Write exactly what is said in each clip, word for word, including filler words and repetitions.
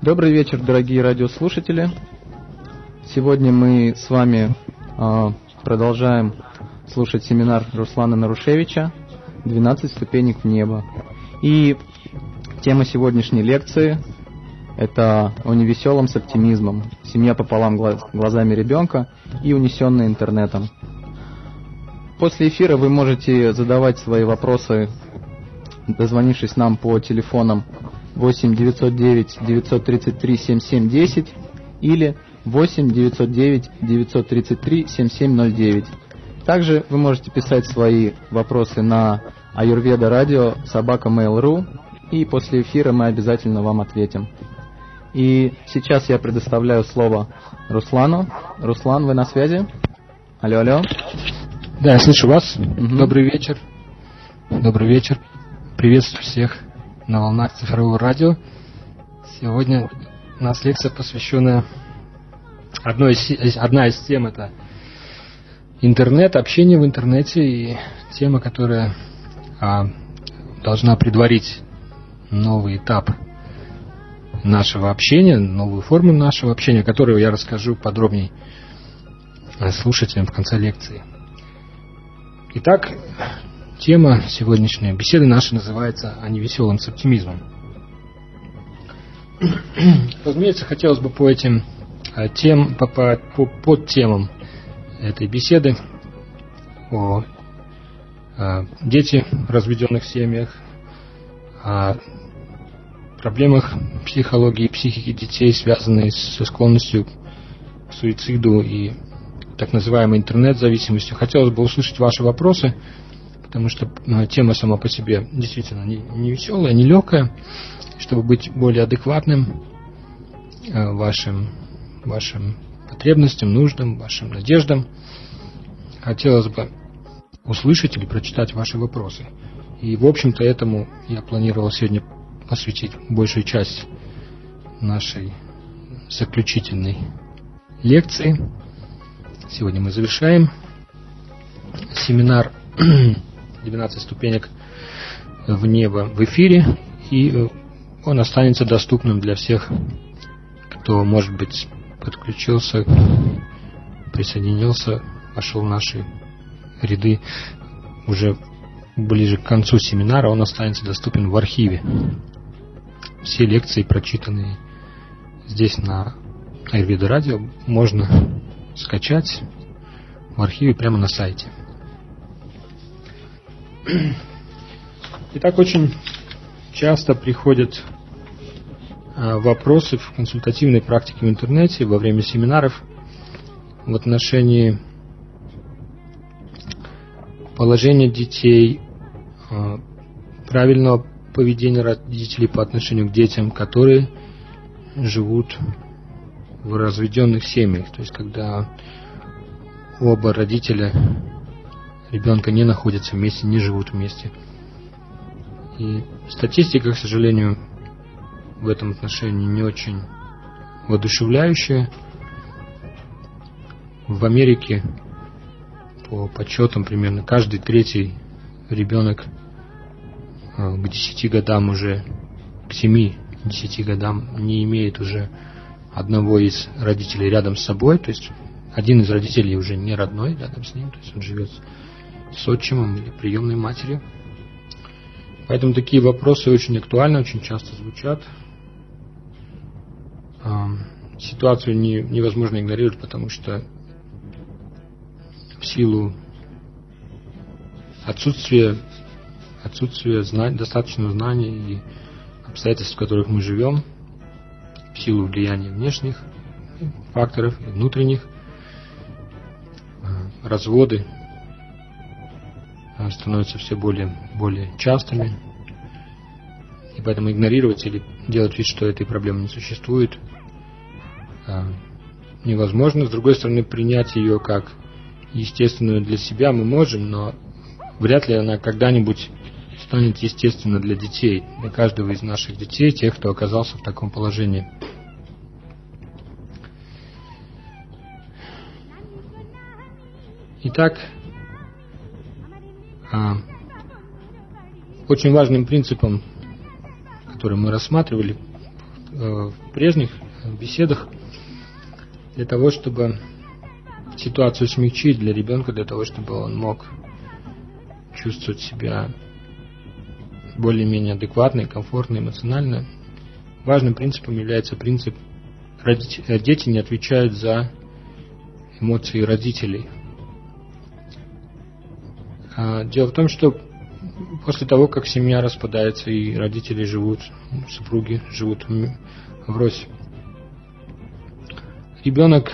Добрый вечер, дорогие радиослушатели. Сегодня мы с вами э, продолжаем слушать семинар Руслана Нарушевича «двенадцать ступенек в небо». И тема сегодняшней лекции – это о невеселом с оптимизмом, семья пополам глазами ребенка и унесенная интернетом. После эфира вы можете задавать свои вопросы, дозвонившись нам по телефонам восемь девятьсот девять девятьсот тридцать три семьдесят семь десять или восемь девятьсот девять девятьсот тридцать три семьдесят семь ноль девять. Также вы можете писать свои вопросы на аюрведа радио собака мейл точка ру, и после эфира мы обязательно вам ответим. И сейчас я предоставляю слово Руслану. Руслан, вы на связи? Алло, алло. Да, я слышу вас. Угу. Добрый вечер. Добрый вечер. Приветствую всех на волнах цифрового радио. Сегодня у нас лекция, посвященная одной из, одна из тем, это интернет, общение в интернете, и тема, которая а, должна предварить новый этап нашего общения, новую форму нашего общения, которую я расскажу подробнее слушателям в конце лекции. Итак, тема сегодняшней беседы нашей называется «О невеселом с оптимизмом». Разумеется, хотелось бы по этим тем, по, по, по подтемам этой беседы о, о детях в разведенных семьях, о проблемах психологии и психики детей, связанные со склонностью к суициду и так называемой интернет-зависимостью. Хотелось бы услышать ваши вопросы, потому что тема сама по себе действительно не, не веселая, не легкая. Чтобы быть более адекватным вашим, вашим потребностям, нуждам, вашим надеждам, хотелось бы услышать или прочитать ваши вопросы. И, в общем-то, этому я планировал сегодня посвятить большую часть нашей заключительной лекции. Сегодня мы завершаем семинар двенадцать ступенек в небо в эфире, и он останется доступным для всех, кто, может быть, подключился, присоединился, вошел в наши ряды уже ближе к концу семинара. Он останется доступен в архиве. Все лекции, прочитанные здесь на аюрведа радио, можно скачать в архиве прямо на сайте. Итак, очень часто приходят вопросы в консультативной практике в интернете во время семинаров в отношении положения детей, правильного поведения родителей по отношению к детям, которые живут в разведенных семьях. То есть, когда оба родителя ребенка не находятся вместе, не живут вместе. И статистика, к сожалению, в этом отношении не очень воодушевляющая. В Америке, по подсчетам, примерно каждый третий ребенок к десяти годам уже, к семи-десяти годам не имеет уже одного из родителей рядом с собой, то есть один из родителей уже не родной рядом с ним, то есть он живет с отчимом или приемной матерью. Поэтому такие вопросы очень актуальны, очень часто звучат. Ситуацию не, невозможно игнорировать, потому что в силу отсутствия, отсутствия знань, достаточного знания и обстоятельств, в которых мы живем, в силу влияния внешних факторов и внутренних, разводы становятся все более, более частыми. И поэтому игнорировать или делать вид, что этой проблемы не существует, невозможно. С другой стороны, принять ее как естественную для себя мы можем, но вряд ли она когда-нибудь станет естественно для детей, для каждого из наших детей, тех, кто оказался в таком положении. Итак, очень важным принципом, который мы рассматривали в прежних беседах для того, чтобы ситуацию смягчить для ребенка, для того, чтобы он мог чувствовать себя более-менее адекватно и комфортно, эмоционально. Важным принципом является принцип: дети не отвечают за эмоции родителей. Дело в том, что после того, как семья распадается и родители живут, супруги живут врозь, ребенок,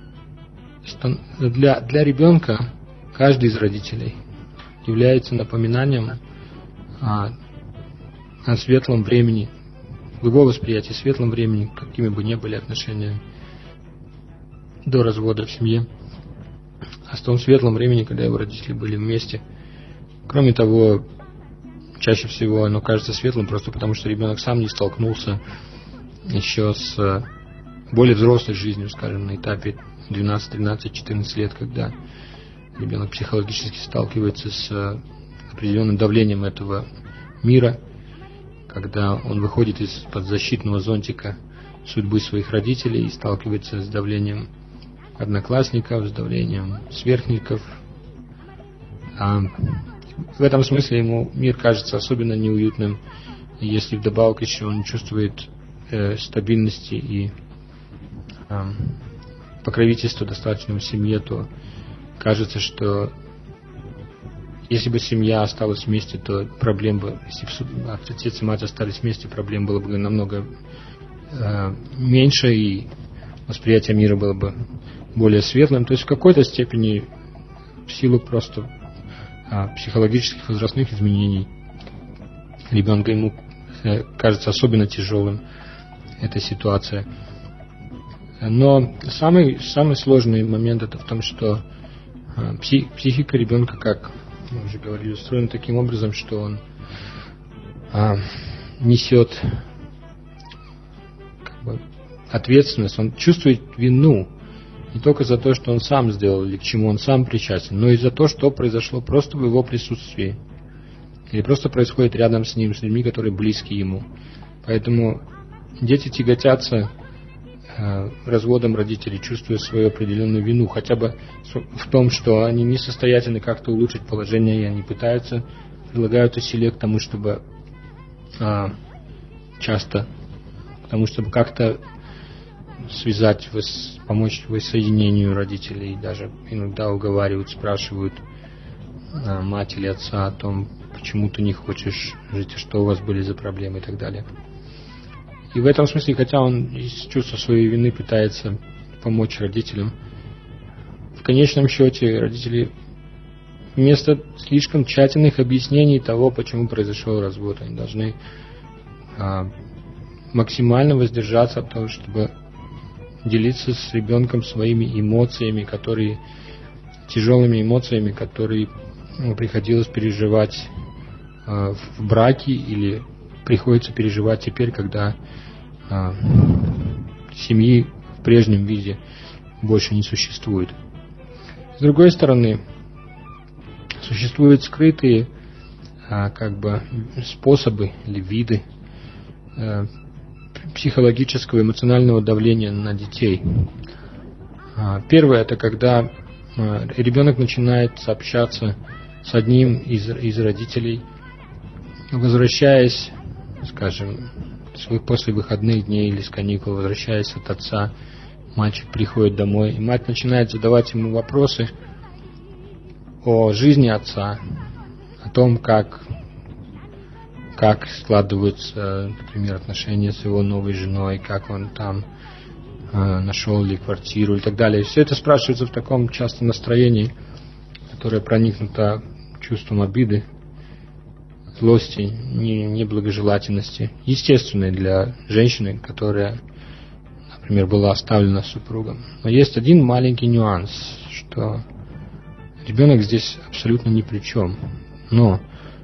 для, для ребенка каждый из родителей является напоминанием о, о светлом времени, в его восприятии светлом времени, какими бы ни были отношения до развода в семье, о том светлом времени, когда его родители были вместе. Кроме того, чаще всего оно кажется светлым просто потому, что ребенок сам не столкнулся еще с более взрослой жизнью, скажем, на этапе двенадцать, тринадцать, четырнадцать лет, когда ребенок психологически сталкивается с определенным давлением этого мира, когда он выходит из-под защитного зонтика судьбы своих родителей и сталкивается с давлением одноклассников, с давлением сверстников. А в этом смысле ему мир кажется особенно неуютным, если вдобавок еще он чувствует э, стабильности и э, покровительства достаточно в семье, то кажется, что если бы семья осталась вместе, то проблем бы, если бы отец и мать остались вместе, проблем было бы намного э, меньше, и восприятие мира было бы более светлым. То есть в какой-то степени, в силу просто а, психологических возрастных изменений ребенка, ему э, кажется особенно тяжелым эта ситуация. Но самый, самый сложный момент это в том, что а, псих, психика ребенка, как мы уже говорили, устроена таким образом, что он а, несет как бы ответственность, он чувствует вину не только за то, что он сам сделал или к чему он сам причастен, но и за то, что произошло просто в его присутствии или просто происходит рядом с ним, с людьми, которые близки ему. Поэтому дети тяготятся э, разводом родителей, чувствуя свою определенную вину, хотя бы в том, что они не состоятельны как-то улучшить положение, и они пытаются, прилагают усилия к тому, чтобы э, часто, к тому, чтобы как-то связать, помочь воссоединению родителей, даже иногда уговаривают, спрашивают а, мать или отца о том, почему ты не хочешь жить, что у вас были за проблемы и так далее. И в этом смысле, хотя он из чувства своей вины пытается помочь родителям, в конечном счете родители вместо слишком тщательных объяснений того, почему произошел развод, они должны а, максимально воздержаться от того, чтобы делиться с ребенком своими эмоциями, которые, тяжелыми эмоциями, которые ну, приходилось переживать э, в браке или приходится переживать теперь, когда э, семьи в прежнем виде больше не существует. С другой стороны, существуют скрытые э, как бы способы или виды э, психологического, эмоционального давления на детей. Первое, это когда ребенок начинает общаться с одним из, из родителей, возвращаясь, скажем, после выходных дней или с каникул, возвращаясь от отца, мальчик приходит домой, и мать начинает задавать ему вопросы о жизни отца, о том, как как складываются, например, отношения с его новой женой, как он там э, нашел ли квартиру и так далее. Все это спрашивается в таком часто настроении, которое проникнуто чувством обиды, злости, неблагожелательности, естественной для женщины, которая, например, была оставлена супругом. Но есть один маленький нюанс, что ребенок здесь абсолютно ни при чем. Но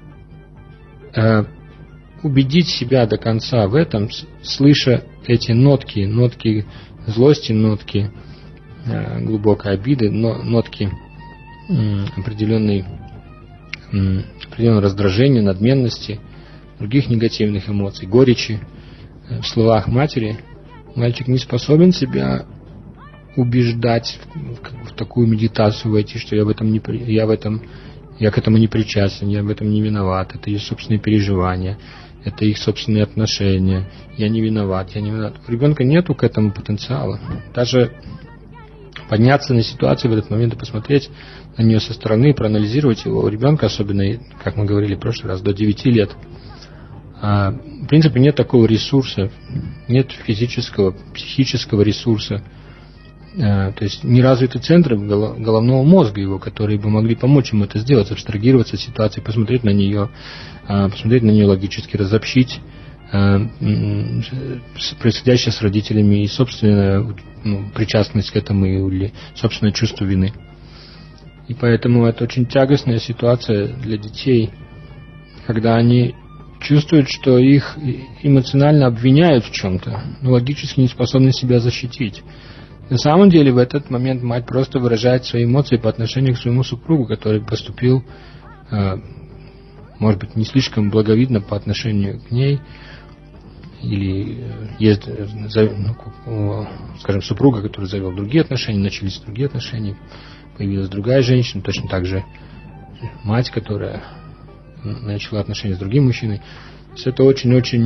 э, убедить себя до конца в этом, слыша эти нотки, нотки злости, нотки э, глубокой обиды, но, нотки э, определенной, э, определенного раздражения, надменности, других негативных эмоций, горечи, в словах матери, мальчик не способен себя убеждать в, в такую медитацию войти, что я в этом не я в этом я к этому не причастен, я в этом не виноват, это их собственные переживания, это их собственные отношения, я не виноват, я не виноват. У ребенка нету к этому потенциала. Даже подняться на ситуацию в этот момент и посмотреть на нее со стороны, проанализировать его. У ребенка, особенно, как мы говорили в прошлый раз, до девяти лет, в принципе, нет такого ресурса, нет физического, психического ресурса, то есть не развиты центры головного мозга его, которые бы могли помочь ему это сделать, абстрагироваться от ситуации, посмотреть на нее, посмотреть на нее логически, разобщить происходящее с родителями и собственная ну, причастность к этому или собственное чувство вины. И поэтому это очень тягостная ситуация для детей, когда они чувствуют, что их эмоционально обвиняют в чем-то, но логически не способны себя защитить. На самом деле в этот момент мать просто выражает свои эмоции по отношению к своему супругу, который поступил, может быть, не слишком благовидно по отношению к ней, или есть, ну, скажем, супруга, который завел другие отношения, начались другие отношения, появилась другая женщина, точно так же мать, которая начала отношения с другим мужчиной. То есть это очень-очень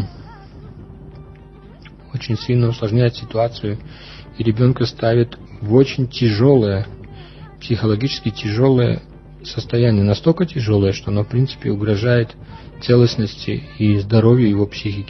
очень сильно усложняет ситуацию, и ребенка ставит в очень тяжелое, психологически тяжелое состояние, настолько тяжелое, что оно, в принципе, угрожает целостности и здоровью его психики.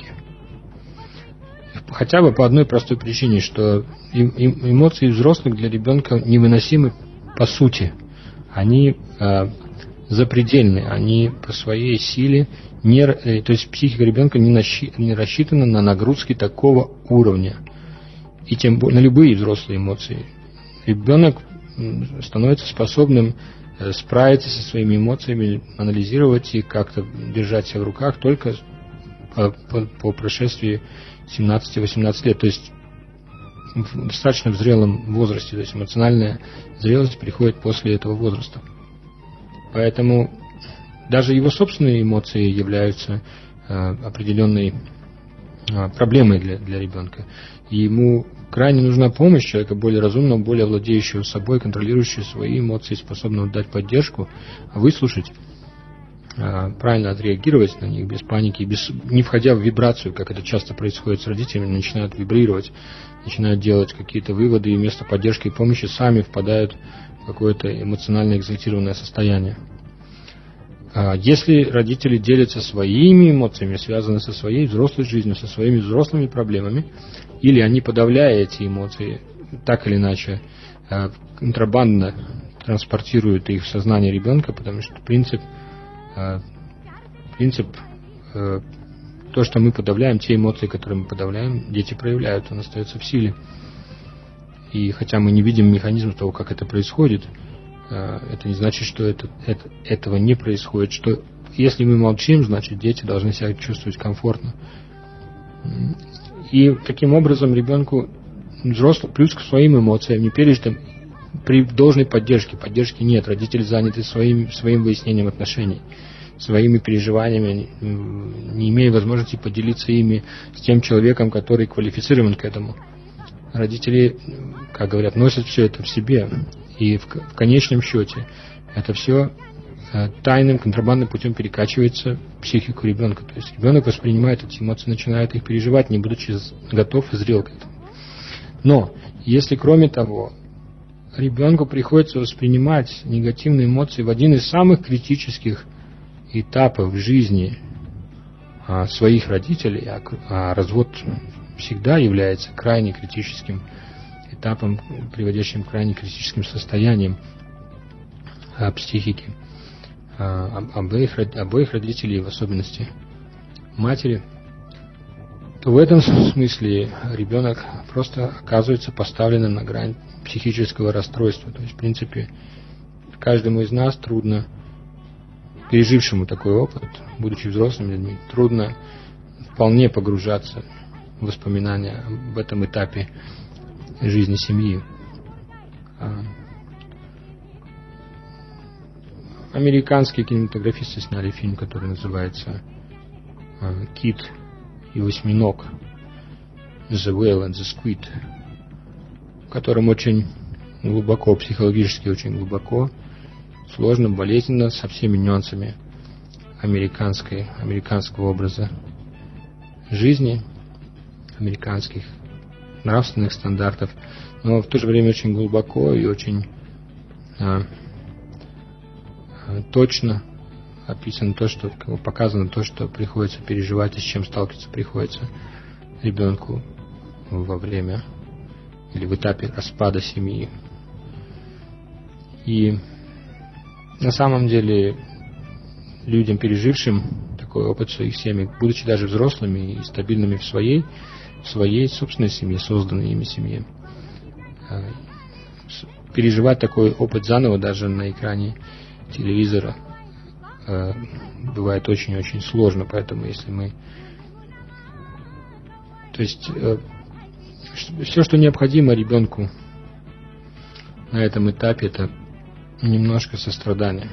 Хотя бы по одной простой причине, что эмоции взрослых для ребенка невыносимы по сути. Они э, запредельны, они по своей силе, не, э, то есть психика ребенка не, нащи, не рассчитана на нагрузки такого уровня. И тем более на любые взрослые эмоции. Ребенок становится способным справиться со своими эмоциями, анализировать их, как-то держать себя в руках только по, по, по прошествии семнадцати-восемнадцати лет. То есть в достаточно в зрелом возрасте. То есть эмоциональная зрелость приходит после этого возраста. Поэтому даже его собственные эмоции являются э, определенной э, проблемой для, для ребенка. И ему крайне нужна помощь человека более разумного, более владеющего собой, контролирующего свои эмоции, способного дать поддержку, выслушать, правильно отреагировать на них без паники, без, не входя в вибрацию, как это часто происходит с родителями, начинают вибрировать, начинают делать какие-то выводы, и вместо поддержки и помощи сами впадают в какое-то эмоционально экзальтированное состояние. Если родители делятся своими эмоциями, связаны со своей взрослой жизнью, со своими взрослыми проблемами, или они, подавляя эти эмоции, так или иначе, контрабандно транспортируют их в сознание ребенка, потому что принцип, принцип то, что мы подавляем, те эмоции, которые мы подавляем, дети проявляют, он остается в силе. И хотя мы не видим механизм того, как это происходит, это не значит, что это, это, этого не происходит. Что если мы молчим, значит дети должны себя чувствовать комфортно. И таким образом ребенку взрослый плюс к своим эмоциям не пережитым при должной поддержке. Поддержки нет. Родители заняты своим, своим выяснением отношений, своими переживаниями, не имея возможности поделиться ими с тем человеком, который квалифицирован к этому. Родители, как говорят, носят все это в себе. И в, в конечном счете это все э, тайным, контрабандным путем перекачивается в психику ребенка. То есть ребенок воспринимает эти эмоции, начинает их переживать, не будучи готов и зрел к этому. Но если кроме того ребенку приходится воспринимать негативные эмоции в один из самых критических этапов в жизни а, своих родителей, а, а развод всегда является крайне критическим этапом, приводящим к крайне критическим состояниям а, психики а, обоих, обоих родителей, в особенности матери, то в этом смысле ребенок просто оказывается поставленным на грань психического расстройства. То есть, в принципе, каждому из нас трудно, пережившему такой опыт, будучи взрослыми людьми, трудно вполне погружаться в воспоминания об этом этапе жизни семьи. Американские кинематографисты сняли фильм, который называется «Кит и восьминог». The Whale and the Squid, в котором очень глубоко, психологически очень глубоко, сложно, болезненно, со всеми нюансами американской, американского образа жизни, американских нравственных стандартов, но в то же время очень глубоко и очень а, а, точно описано то, что показано то, что приходится переживать и с чем сталкиваться приходится ребенку во время или в этапе распада семьи. И на самом деле людям, пережившим такой опыт в своих семьях, будучи даже взрослыми и стабильными в своей, в своей собственной семье, созданной ими семье, переживать такой опыт заново даже на экране телевизора бывает очень-очень сложно. Поэтому если мы... То есть все, что необходимо ребенку на этом этапе, это немножко сострадания,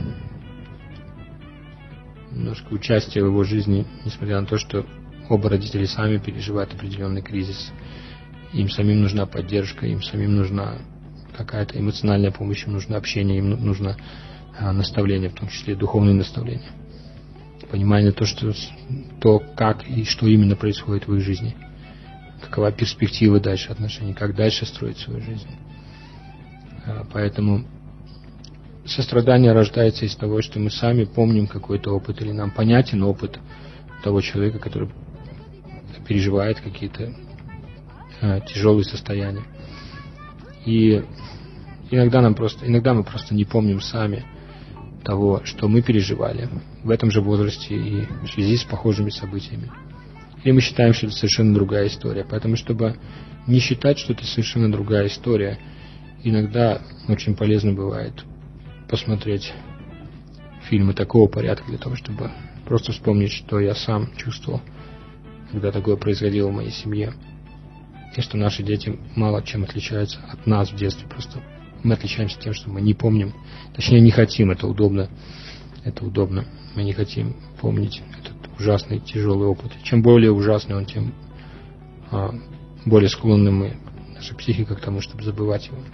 немножко участия в его жизни, несмотря на то, что оба родителя сами переживают определенный кризис. Им самим нужна поддержка, им самим нужна какая-то эмоциональная помощь, им нужно общение, им нужно а, наставление, в том числе духовные наставления. Понимание то, что, то, как и что именно происходит в их жизни. Какова перспектива дальше отношений, как дальше строить свою жизнь. А, поэтому сострадание рождается из того, что мы сами помним какой-то опыт, или нам понятен опыт того человека, который переживает какие-то а, тяжелые состояния. И иногда нам просто, иногда мы просто не помним сами того, что мы переживали в этом же возрасте и в связи с похожими событиями. Или мы считаем, что это совершенно другая история. Поэтому, чтобы не считать, что это совершенно другая история, иногда очень полезно бывает посмотреть фильмы такого порядка для того, чтобы просто вспомнить, что я сам чувствовал, когда такое происходило в моей семье. И что наши дети мало чем отличаются от нас в детстве. Просто мы отличаемся тем, что мы не помним, точнее не хотим, это удобно. Это удобно. Мы не хотим помнить этот ужасный, тяжелый опыт. Чем более ужасный он, тем а, более склонны мы, наша психика, к тому, чтобы забывать его.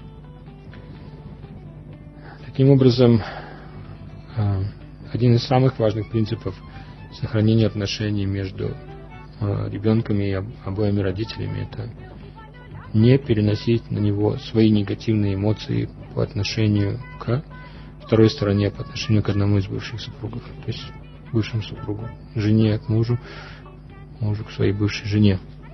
Таким образом, а, один из самых важных принципов сохранения отношений между а, ребенком и обоими родителями — это не переносить на него свои негативные эмоции по отношению к второй стороне, по отношению к одному из бывших супругов, то есть бывшему супругу, жене к мужу, мужу к своей бывшей жене.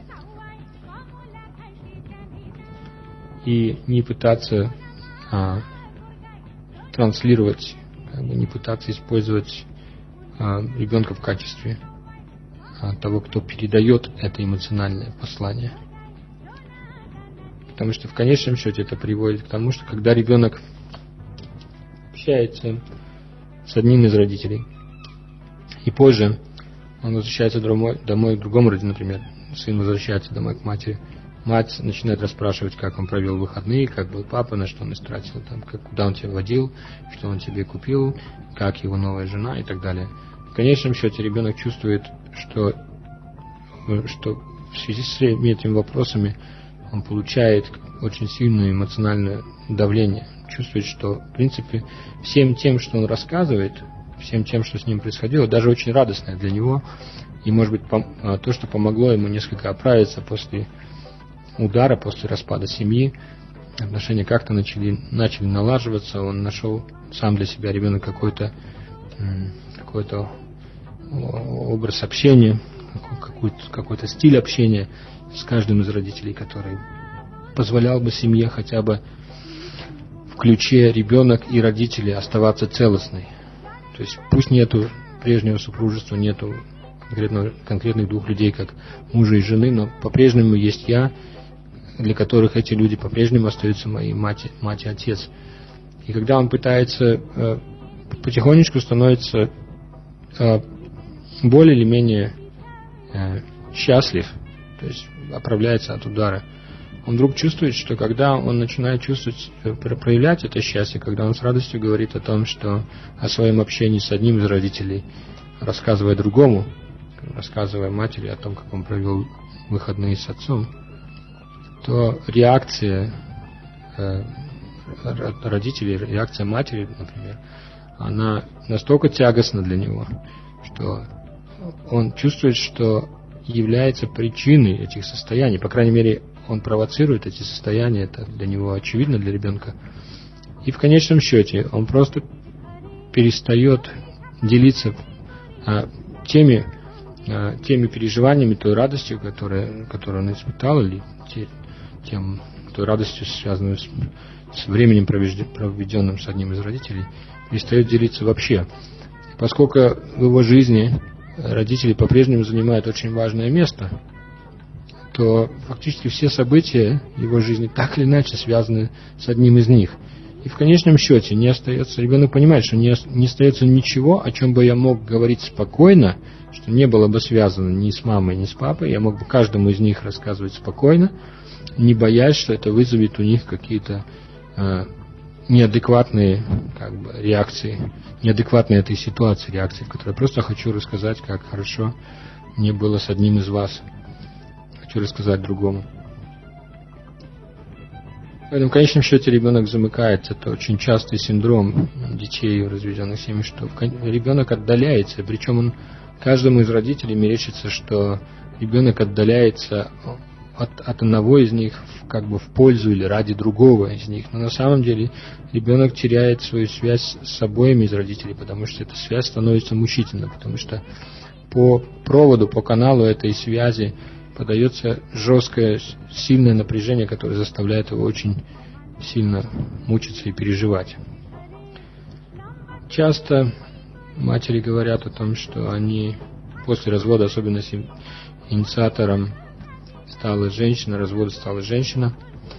И не пытаться а, транслировать, как бы не пытаться использовать а, ребенка в качестве а, того, кто передает это эмоциональное послание. Потому что в конечном счете это приводит к тому, что когда ребенок общается с одним из родителей, и позже он возвращается домой, домой к другому родителю, например, сын возвращается домой к матери, мать начинает расспрашивать, как он провел выходные, как был папа, на что он истратил, там, как, куда он тебя водил, что он тебе купил, как его новая жена и так далее. В конечном счете ребенок чувствует, что, что в связи с этими вопросами он получает очень сильное эмоциональное давление. Чувствует, что, в принципе, всем тем, что он рассказывает, всем тем, что с ним происходило, даже очень радостное для него, и, может быть, то, что помогло ему несколько оправиться после удара, после распада семьи, отношения как-то начали, начали налаживаться, он нашел сам для себя, ребенок, какой-то, какой-то образ общения, какой-то, какой-то стиль общения с каждым из родителей, который позволял бы семье хотя бы в ключе ребенок и родители оставаться целостной. То есть пусть нету прежнего супружества, нету конкретно, конкретных двух людей, как мужа и жены, но по-прежнему есть я, для которых эти люди по-прежнему остаются моей мать, мать и отец. И когда он пытается, э, потихонечку становится э, более или менее э, счастлив, то есть оправляется от удара, он вдруг чувствует, что когда он начинает чувствовать, проявлять это счастье, когда он с радостью говорит о том, что о своем общении с одним из родителей, рассказывая другому, рассказывая матери о том, как он провел выходные с отцом, то реакция э, родителей, реакция матери, например, она настолько тягостна для него, что он чувствует, что является причиной этих состояний. По крайней мере, он провоцирует эти состояния, это для него очевидно, для ребенка. И в конечном счете он просто перестает делиться а, теми, а, теми переживаниями, той радостью, которая, которую он испытал, или те, тем, той радостью, связанной с, с временем, проведенным с одним из родителей, перестает делиться вообще. Поскольку в его жизни родители по-прежнему занимают очень важное место, то фактически все события его жизни так или иначе связаны с одним из них. И в конечном счете не остается, ребенок понимает, что не, не остается ничего, о чем бы я мог говорить спокойно, что не было бы связано ни с мамой, ни с папой. Я мог бы каждому из них рассказывать спокойно, не боясь, что это вызовет у них какие-то э, неадекватные как бы, реакции, неадекватные этой ситуации реакции, в которой я просто хочу рассказать, как хорошо мне было с одним из вас. Хочу рассказать другому. Поэтому в конечном счете ребенок замыкается. Это очень частый синдром детей в разведенных семьях, что ребенок отдаляется. Причем он, каждому из родителей мерещится, что ребенок отдаляется от, от одного из них как бы в пользу или ради другого из них. Но на самом деле ребенок теряет свою связь с обоими из родителей, потому что эта связь становится мучительной, потому что по проводу, по каналу этой связи подается жесткое, сильное напряжение, которое заставляет его очень сильно мучиться и переживать. Часто матери говорят о том, что они после развода, особенно если инициатором стала женщина, развода стала женщина,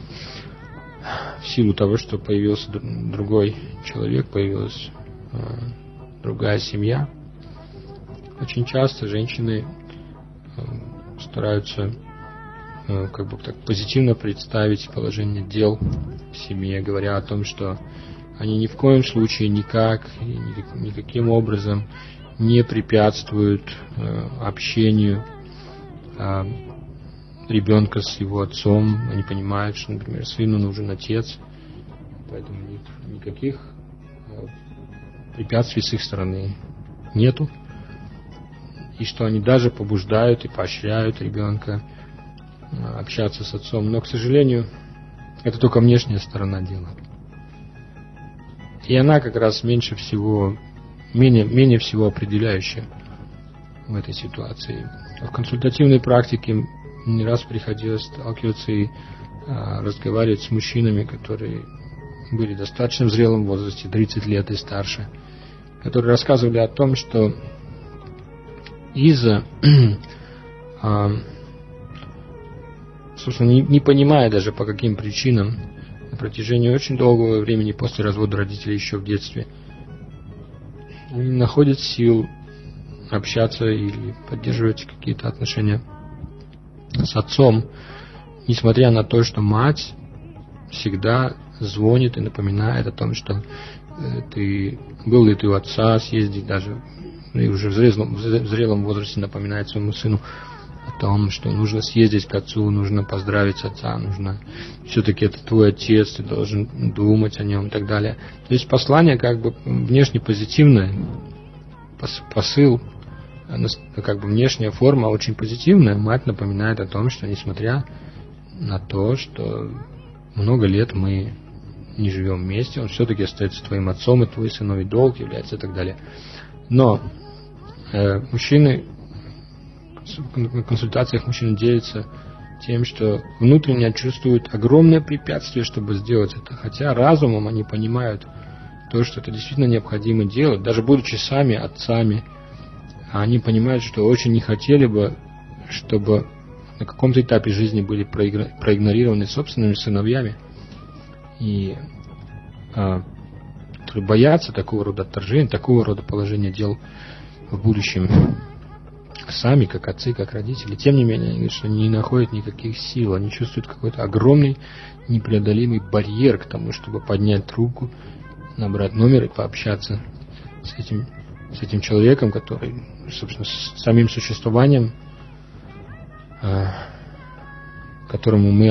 в силу того, что появился другой человек, появилась э, другая семья. Очень часто женщины э, стараются э, как бы так позитивно представить положение дел в семье, говоря о том, что они ни в коем случае никак, никак никаким образом не препятствуют э, общению э, ребенка с его отцом. Они понимают, что, например, сыну нужен отец, поэтому никаких э, препятствий с их стороны нету. И что они даже побуждают и поощряют ребенка общаться с отцом. Но, к сожалению, это только внешняя сторона дела. И она как раз меньше всего, менее, менее всего определяющая в этой ситуации. В консультативной практике не раз приходилось сталкиваться и а, разговаривать с мужчинами, которые были достаточно в зрелом возрасте, тридцать лет и старше, которые рассказывали о том, что из-за, собственно, не, не понимая даже по каким причинам, на протяжении очень долгого времени после развода родителей еще в детстве, они не находят сил общаться или поддерживать какие-то отношения с отцом, несмотря на то, что мать всегда звонит и напоминает о том, что ты был ли ты у отца, съездить даже, и уже в зрелом, в зрелом возрасте напоминает своему сыну о том, что нужно съездить к отцу, нужно поздравить отца, нужно, все-таки это твой отец, ты должен думать о нем и так далее. То есть послание как бы внешне позитивное, посыл, как бы внешняя форма очень позитивная. Мать напоминает о том, что несмотря на то, что много лет мы не живем вместе, он все-таки остается твоим отцом, и твой сыновий долг является и так далее. Но э, мужчины, в консультациях мужчины делятся тем, что внутренне чувствуют огромное препятствие, чтобы сделать это. Хотя разумом они понимают то, что это действительно необходимо делать, даже будучи сами отцами, они понимают, что очень не хотели бы, чтобы на каком-то этапе жизни были проигнорированы собственными сыновьями, и а, которые боятся такого рода отторжения, такого рода положения дел в будущем сами, как отцы, как родители. Тем не менее, они говорят, что не находят никаких сил, они чувствуют какой-то огромный, непреодолимый барьер к тому, чтобы поднять трубку, набрать номер и пообщаться с этим, с этим человеком, который, собственно, с самим существованием, которому мы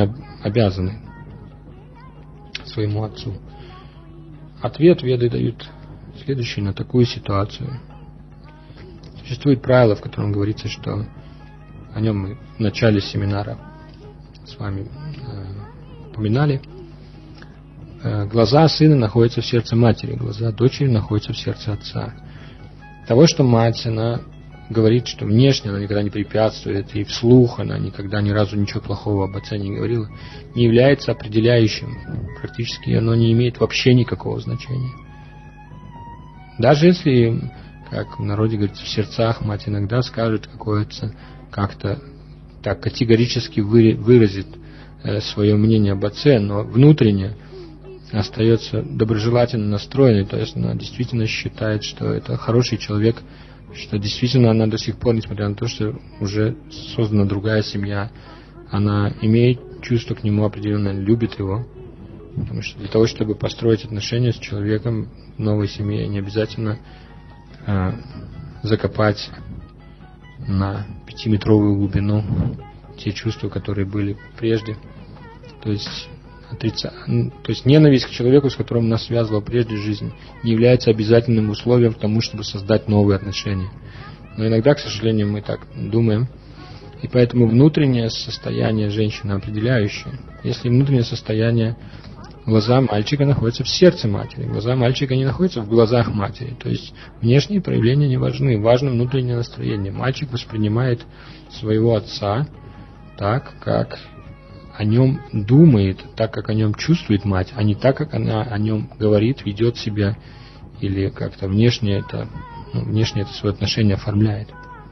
обязаны своему отцу. Ответ веды дают следующий на такую ситуацию. Существует правило, в котором говорится, что о нем мы в начале семинара с вами э, упоминали. Э, глаза сына находятся в сердце матери, глаза дочери находятся в сердце отца. Того, что мать, она говорит, что внешне она никогда не препятствует, и вслух она никогда ни разу ничего плохого об отце не говорила, не является определяющим. Практически оно не имеет вообще никакого значения. Даже если, как в народе говорится, в сердцах мать иногда скажет какое-то, как-то так категорически выразит свое мнение об отце, но внутренне остается доброжелательно настроенной, то есть она действительно считает, что это хороший человек, что действительно она до сих пор, несмотря на то, что уже создана другая семья, она имеет чувство к нему определенное, любит его. Потому что для того, чтобы построить отношения с человеком в новой семье, не обязательно э, закопать на пятиметровую глубину те чувства, которые были прежде. То есть, отрица... то есть ненависть к человеку, с которым нас связывала прежде жизнь, не является обязательным условием к тому, чтобы создать новые отношения. Но иногда, к сожалению, мы так думаем. И поэтому внутреннее состояние женщины определяющее. Если внутреннее состояние, глаза мальчика находятся в сердце матери, глаза мальчика не находятся в глазах матери. То есть внешние проявления не важны, важно внутреннее настроение. Мальчик воспринимает своего отца так, как о нем думает, так, как о нем чувствует мать, а не так, как она о нем говорит, ведет себя или как-то внешне это, ну, внешне это свое отношение оформляет.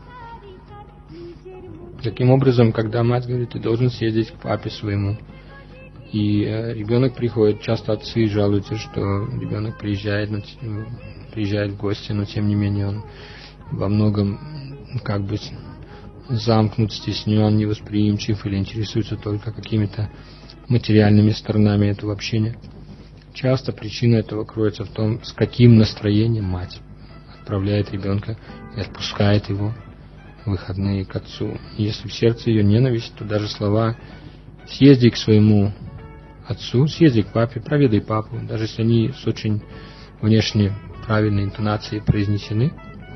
Таким образом, когда мать говорит, ты должен съездить к папе своему, и э, ребенок приходит, часто отцы жалуются, что ребенок приезжает, но, приезжает в гости, но тем не менее он во многом как бы замкнут, стеснен, невосприимчив или интересуется только какими-то материальными сторонами этого общения. Часто причина этого кроется в том, с каким настроением мать отправляет ребенка и отпускает его в выходные к отцу. Если в сердце ее ненависть, то даже слова «съезди к своему отцу», «съезди к папе», «проведай папу», даже если они с очень внешне правильной интонацией произнесены,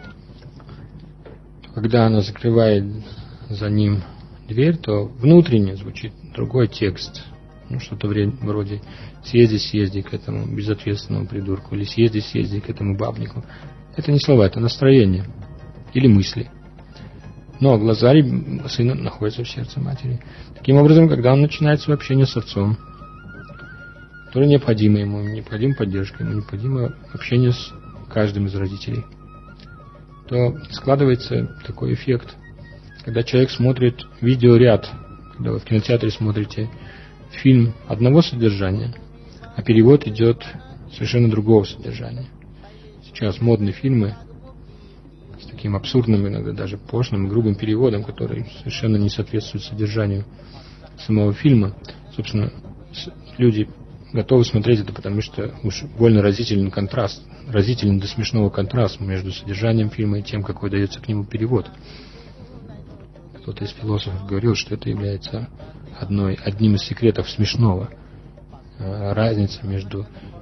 когда она закрывает за ним дверь, то внутренне звучит другой текст. Ну, что-то вроде «съезди, съезди к этому безответственному придурку» или «съезди, съезди к этому бабнику». Это не слова, это настроение или мысли. Но глаза сына находятся в сердце матери. Таким образом, когда он начинает свое общение с отцом, которое необходимо ему, необходима поддержка, ему необходимо общение с каждым из родителей, то складывается такой эффект, когда человек смотрит видеоряд, когда вы в кинотеатре смотрите фильм одного содержания, а перевод идет совершенно другого содержания. Сейчас модные фильмы с таким абсурдным, иногда даже пошлым, грубым переводом, который совершенно не соответствует содержанию самого фильма. Собственно, люди готовы смотреть это, потому что уж больно разительный контраст, разительный до смешного контраст между содержанием фильма и тем, какой дается к нему перевод. Кто-то из философов говорил, что это является одной, одним из секретов смешного. Разница между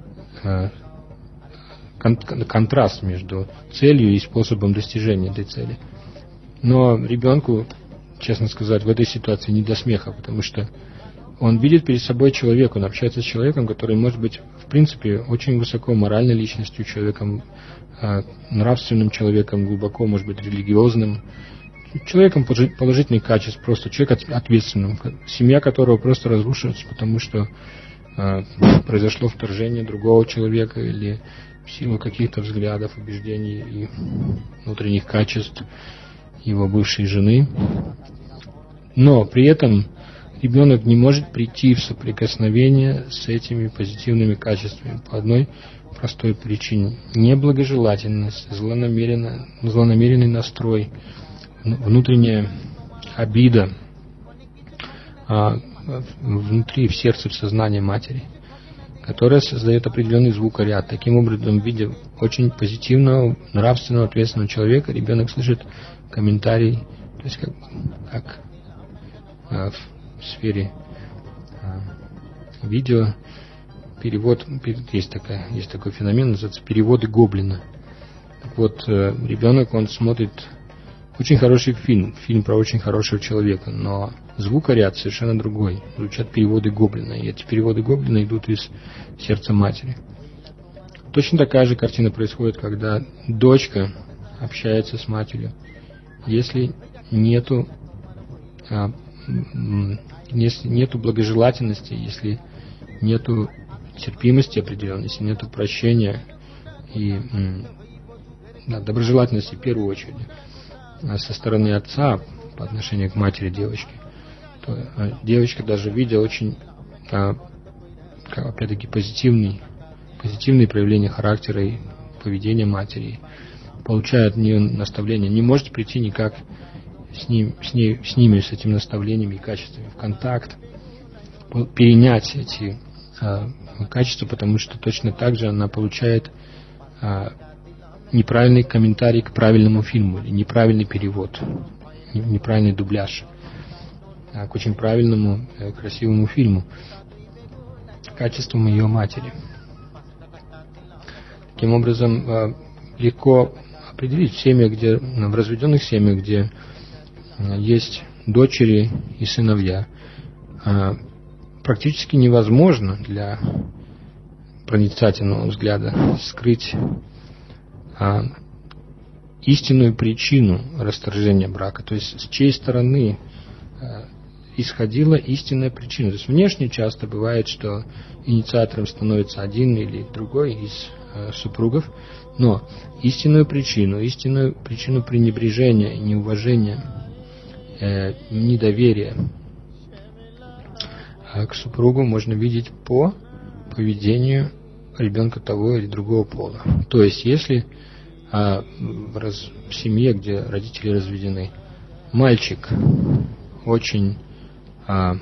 кон, контраст между целью и способом достижения этой цели. Но ребенку, честно сказать, в этой ситуации не до смеха, потому что он видит перед собой человека, он общается с человеком, который может быть, в принципе, очень высоко моральной личностью, человеком, нравственным человеком, глубоко, может быть, религиозным, человеком положительных качеств, просто человек ответственным, семья которого просто разрушится, потому что произошло вторжение другого человека или в силу каких-то взглядов, убеждений и внутренних качеств его бывшей жены. Но при этом ребенок не может прийти в соприкосновение с этими позитивными качествами по одной простой причине. Неблагожелательность, злонамеренный, злонамеренный настрой, внутренняя обида а, внутри, в сердце, в сознании матери, которая создает определенный звукоряд. Таким образом, в виде очень позитивного, нравственного, ответственного человека, ребенок слышит комментарий, то есть как, как а, в сфере а, видео, перевод, есть, такая, есть такой феномен, называется переводы Гоблина. Так вот, ребенок, он смотрит очень хороший фильм, фильм про очень хорошего человека, но звукоряд совершенно другой. Звучат переводы Гоблина, и эти переводы Гоблина идут из сердца матери. Точно такая же картина происходит, когда дочка общается с матерью. Если нету, а, если нету благожелательности, если нету терпимости определенной, если нету прощения и да, доброжелательности в первую очередь со стороны отца по отношению к матери девочки, то девочка, даже видя очень, опять-таки, позитивный, позитивные проявления характера и поведения матери, получает от нее наставления, не может прийти никак с, ним, с, ней, с ними, с этими наставлениями и качествами в контакт, перенять эти а, качества, потому что точно так же она получает а, неправильный комментарий к правильному фильму, или неправильный перевод, неправильный дубляж а, к очень правильному, красивому фильму, качеством ее матери. Таким образом, легко определить в семьях, где, в разведенных семьях, где есть дочери и сыновья, практически невозможно для проницательного взгляда скрыть истинную причину расторжения брака, то есть с чьей стороны исходила истинная причина. То есть внешне часто бывает, что инициатором становится один или другой из супругов, но истинную причину, истинную причину пренебрежения, неуважения, э, недоверия к супругу можно видеть по поведению ребенка того или другого пола. То есть, если а, в, раз, в семье, где родители разведены, мальчик очень а,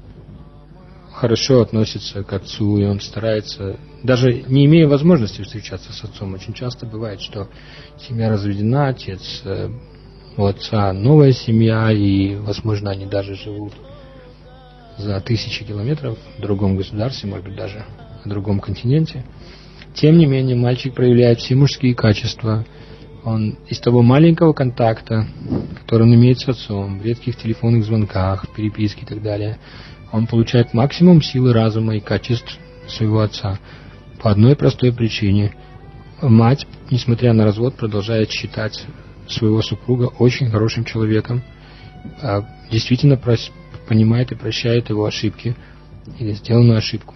хорошо относится к отцу, и он старается, даже не имея возможности встречаться с отцом, очень часто бывает, что семья разведена, отец, у отца новая семья, и, возможно, они даже живут за тысячи километров в другом государстве, может быть, даже в другом континенте. Тем не менее, мальчик проявляет все мужские качества. Он из того маленького контакта, который он имеет с отцом, в редких телефонных звонках, переписке и так далее, он получает максимум силы разума и качеств своего отца. По одной простой причине. Мать, несмотря на развод, продолжает считать своего супруга очень хорошим человеком, действительно понимает и прощает его ошибки или сделанную ошибку.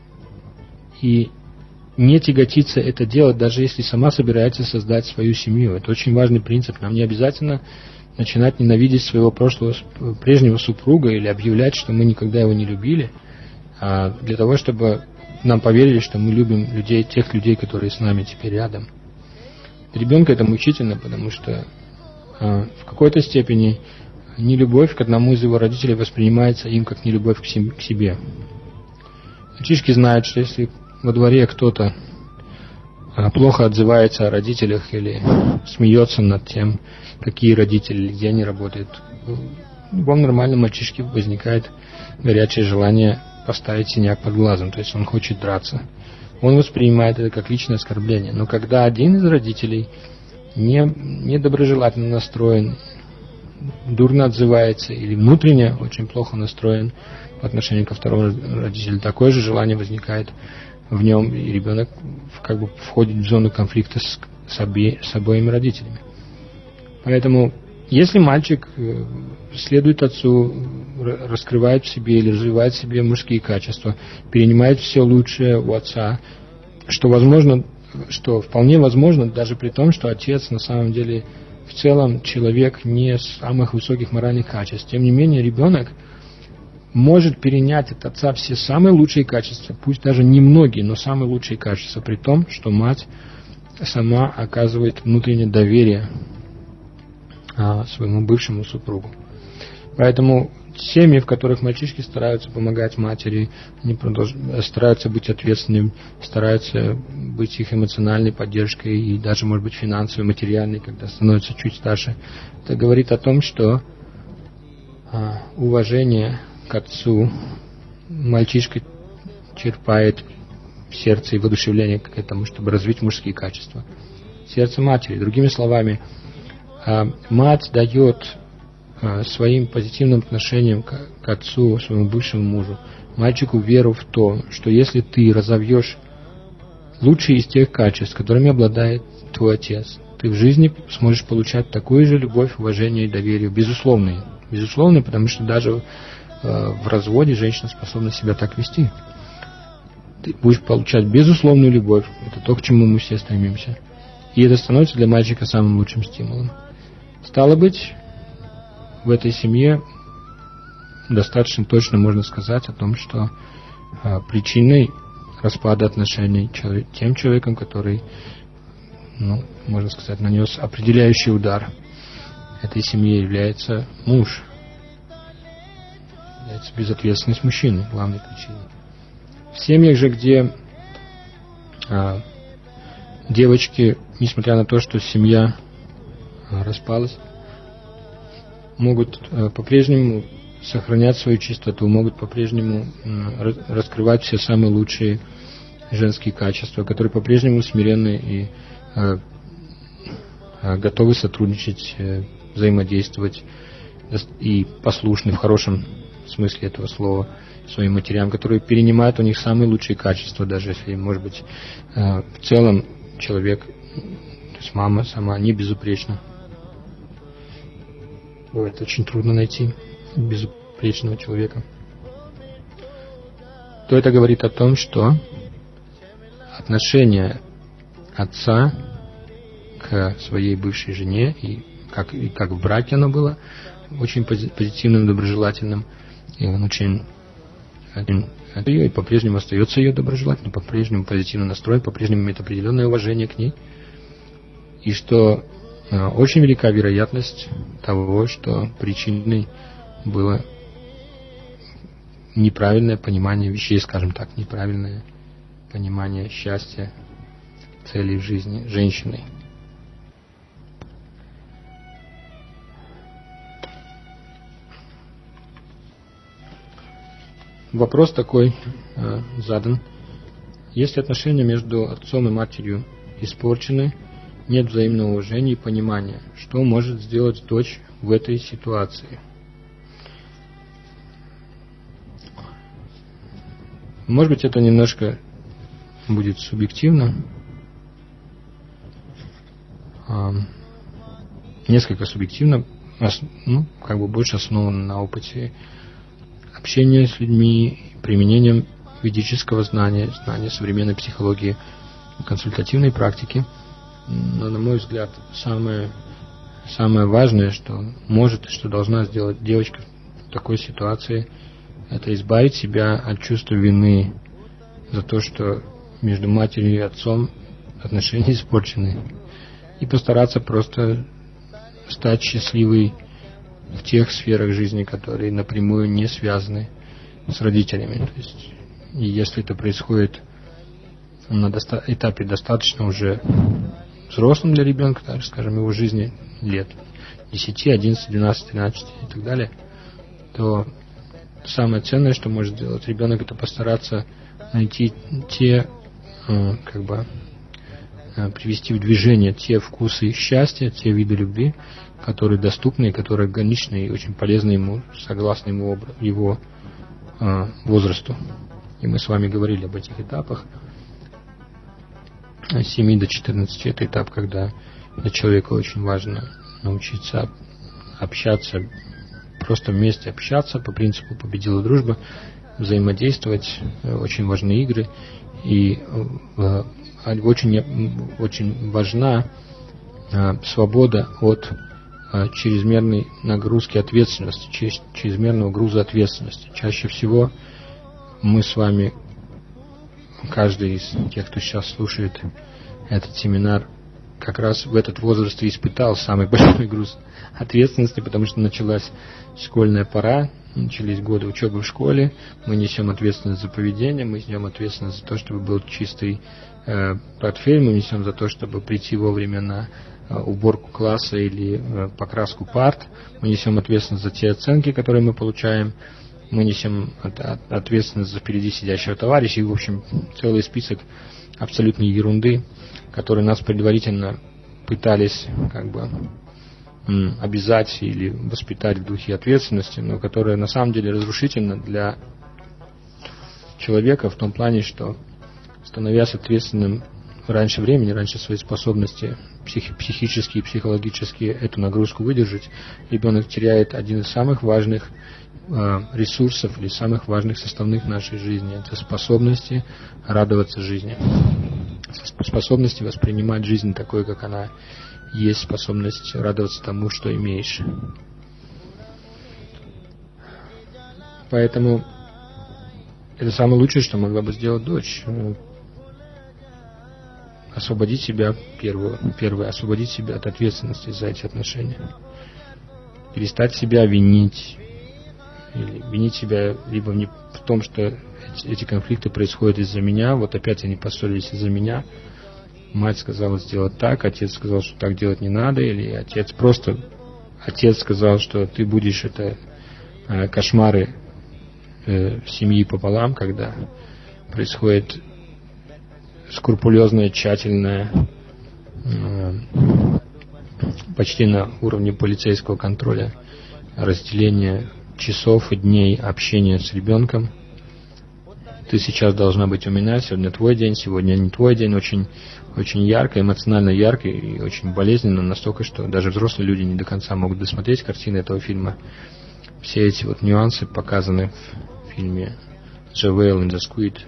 И не тяготиться это делать, даже если сама собирается создать свою семью. Это очень важный принцип. Нам не обязательно начинать ненавидеть своего прошлого, прежнего супруга или объявлять, что мы никогда его не любили, а для того, чтобы нам поверили, что мы любим людей, тех людей, которые с нами теперь рядом. Для ребенка это мучительно, потому что а, в какой-то степени нелюбовь к одному из его родителей воспринимается им как нелюбовь к себе. Мальчишки знают, что если во дворе кто-то а, плохо отзывается о родителях или смеется над тем, какие родители, где они работают, в любом нормальном мальчишке возникает горячее желание поставить синяк под глазом, то есть он хочет драться. Он воспринимает это как личное оскорбление. Но когда один из родителей не, недоброжелательно настроен, дурно отзывается или внутренне очень плохо настроен по отношению ко второму родителю, такое же желание возникает в нем, и ребенок как бы входит в зону конфликта с, с, обе, с обоими родителями. Поэтому, если мальчик следует отцу, раскрывает в себе или развивает в себе мужские качества, перенимает все лучшее у отца, что возможно, что вполне возможно, даже при том, что отец на самом деле в целом человек не самых высоких моральных качеств. Тем не менее, ребенок может перенять от отца все самые лучшие качества, пусть даже немногие, но самые лучшие качества, при том, что мать сама оказывает внутреннее доверие а, своему бывшему супругу. Поэтому семьи, в которых мальчишки стараются помогать матери, они продолж... стараются быть ответственными, стараются быть их эмоциональной поддержкой и даже, может быть, финансовой, материальной, когда становятся чуть старше. Это говорит о том, что а, уважение к отцу мальчишка черпает в сердце и воодушевление к этому, чтобы развить мужские качества. Сердце матери. Другими словами, мать дает своим позитивным отношением к отцу, своему бывшему мужу, мальчику веру в то, что если ты разовьешь лучшие из тех качеств, которыми обладает твой отец, ты в жизни сможешь получать такую же любовь, уважение и доверие, безусловные. Безусловные, потому что даже в разводе женщина способна себя так вести. Ты будешь получать безусловную любовь. Это то, к чему мы все стремимся. И это становится для мальчика самым лучшим стимулом. Стало быть, в этой семье достаточно точно можно сказать о том, что а, причиной распада отношений человек, тем человеком, который, ну, можно сказать, нанес определяющий удар этой семье, является муж. Является безответственность мужчины, главной причиной. В семьях же, где а, девочки, несмотря на то, что семья а, распалась, могут а, по-прежнему сохранять свою чистоту, могут по-прежнему а, раскрывать все самые лучшие женские качества, которые по-прежнему смиренны и а, а, готовы сотрудничать, а, взаимодействовать и послушны в хорошем смысле этого слова своим матерям, которые перенимают у них самые лучшие качества, даже если, может быть, в целом человек, то есть мама сама не безупречна. Бывает очень трудно найти безупречного человека. То это говорит о том, что отношение отца к своей бывшей жене, и как, и как в браке оно было, очень позитивным, доброжелательным, и он очень ее и по-прежнему остается ее доброжелательным, по-прежнему позитивно настроен, по-прежнему имеет определенное уважение к ней. И что э, очень велика вероятность того, что причиной было неправильное понимание вещей, скажем так, неправильное понимание счастья, целей в жизни женщиной. Вопрос такой э, задан. Если отношения между отцом и матерью испорчены, нет взаимного уважения и понимания, что может сделать дочь в этой ситуации? Может быть, это немножко будет субъективно, э, несколько субъективно, ос, ну, как бы больше основано на опыте общение с людьми, применением ведического знания, знания современной психологии, консультативной практики. Но, на мой взгляд, самое, самое важное, что может и что должна сделать девочка в такой ситуации, это избавить себя от чувства вины за то, что между матерью и отцом отношения испорчены, и постараться просто стать счастливой в тех сферах жизни, которые напрямую не связаны с родителями. То есть, и если это происходит на доста- этапе достаточно уже взрослым для ребенка, так скажем, его жизни лет десять, одиннадцать, двенадцать, тринадцать и так далее, то самое ценное, что может сделать ребенок, это постараться найти те, как бы, привести в движение те вкусы счастья, те виды любви, которые доступны, которые органичны и очень полезны ему, согласно ему, его э, возрасту. И мы с вами говорили об этих этапах. С семи до четырнадцати это этап, когда для человека очень важно научиться общаться, просто вместе общаться по принципу победила дружба, взаимодействовать, очень важны игры, и э, очень, очень важна э, свобода от чрезмерной нагрузки ответственности, чрезмерного груза ответственности. Чаще всего мы с вами, каждый из тех, кто сейчас слушает этот семинар, как раз в этот возраст и испытал самый большой груз ответственности, потому что началась школьная пора, начались годы учебы в школе, мы несем ответственность за поведение, мы несем ответственность за то, чтобы был чистый э, портфель, мы несем за то, чтобы прийти вовремя на уборку класса или покраску парт, мы несем ответственность за те оценки, которые мы получаем, мы несем ответственность за впереди сидящего товарища, и, в общем, целый список абсолютной ерунды, которые нас предварительно пытались как бы обязать или воспитать в духе ответственности, но которая на самом деле разрушительна для человека в том плане, что, становясь ответственным раньше времени, раньше своей способности психи- психически и психологически эту нагрузку выдержать, ребенок теряет один из самых важных э, ресурсов или самых важных составных нашей жизни. Это способности радоваться жизни, способности воспринимать жизнь такой, как она есть, способность радоваться тому, что имеешь. Поэтому это самое лучшее, что могла бы сделать дочь. Освободить себя, первое, первое, освободить себя от ответственности за эти отношения. Перестать себя винить. Или винить себя либо в, не, в том, что эти, эти конфликты происходят из-за меня. Вот опять они поссорились из-за меня. Мать сказала сделать так, отец сказал, что так делать не надо. Или отец просто... Отец сказал, что ты будешь это э, кошмары э, в семье пополам, когда происходит скрупулезное, тщательное, э, почти на уровне полицейского контроля разделение часов и дней общения с ребенком. Ты сейчас должна быть у меня, сегодня твой день, сегодня не твой день. Очень, очень ярко, эмоционально ярко и очень болезненно, настолько, что даже взрослые люди не до конца могут досмотреть картины этого фильма. Все эти вот нюансы показаны в фильме The Whale and the Squid.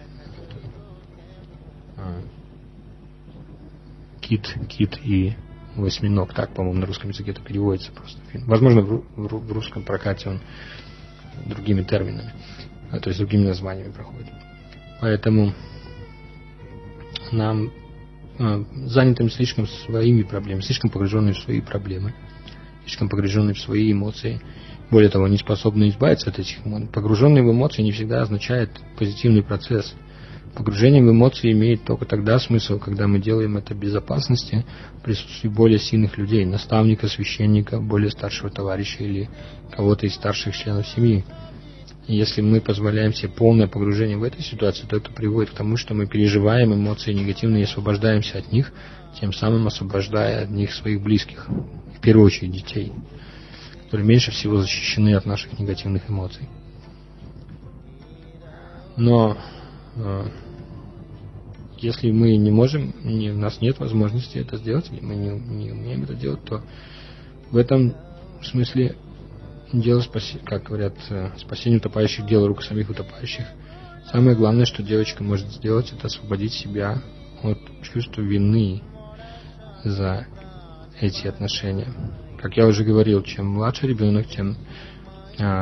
Кит, кит и восьминог. Так, по-моему, на русском языке это переводится просто фильм. Возможно, в, в, в русском прокате он другими терминами, а, то есть другими названиями проходит. Поэтому нам а, занятым слишком своими проблемами, слишком погруженными в свои проблемы, слишком погруженные в свои эмоции, более того, не способны избавиться от этих эмоций. Погруженные в эмоции не всегда означает позитивный процесс. Погружение в эмоции имеет только тогда смысл, когда мы делаем это в безопасности, в присутствии более сильных людей, наставника, священника, более старшего товарища или кого-то из старших членов семьи. И если мы позволяем себе полное погружение в эту ситуацию, то это приводит к тому, что мы переживаем эмоции негативные и освобождаемся от них, тем самым освобождая от них своих близких, в первую очередь детей, которые меньше всего защищены от наших негативных эмоций. Но если мы не можем, не, у нас нет возможности это сделать, или мы не, не умеем это делать, то в этом смысле дело, спаси, как говорят, спасение утопающих, дело рук самих утопающих. Самое главное, что девочка может сделать, это освободить себя от чувства вины за эти отношения. Как я уже говорил, чем младше ребенок, тем а,